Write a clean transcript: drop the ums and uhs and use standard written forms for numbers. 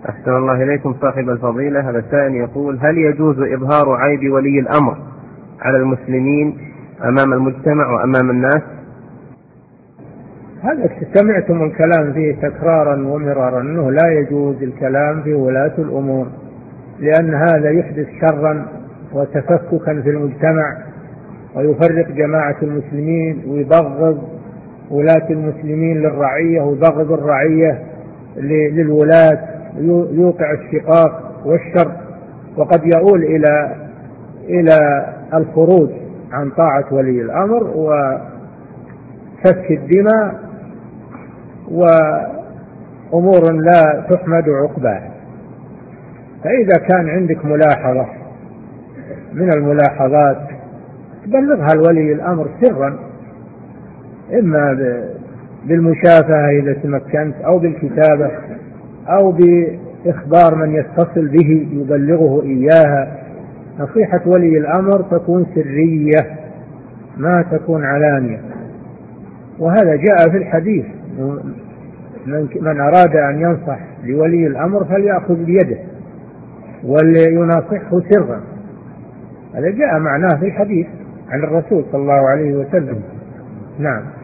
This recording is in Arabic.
أحسن الله إليكم صاحب الفضيلة. هذا السائل يقول: هل يجوز إظهار عيب ولي الأمر على المسلمين أمام المجتمع وأمام الناس؟ هذا سمعتم الكلام فيه تكرارا ومرارا أنه لا يجوز الكلام في ولاة الأمور، لأن هذا يحدث شرا وتفككا في المجتمع ويفرق جماعة المسلمين ويبغض ولاة المسلمين للرعية ويبغض الرعية للولاة، يوقع الشقاق والشر، وقد يؤول إلى الخروج عن طاعة ولي الأمر وسفك الدماء وأمور لا تحمد عقباها. فإذا كان عندك ملاحظة من الملاحظات بلغها لولي الأمر سرا، إما بالمشافهة إذا تمكنت، أو بالكتابة، أو بإخبار من يتصل به يبلغه إياها. نصيحة ولي الأمر تكون سرية ما تكون علانية، وهذا جاء في الحديث: من أراد أن ينصح لولي الأمر فليأخذ بيده وليناصحه سرا. هذا جاء معناه في الحديث عن الرسول صلى الله عليه وسلم. نعم.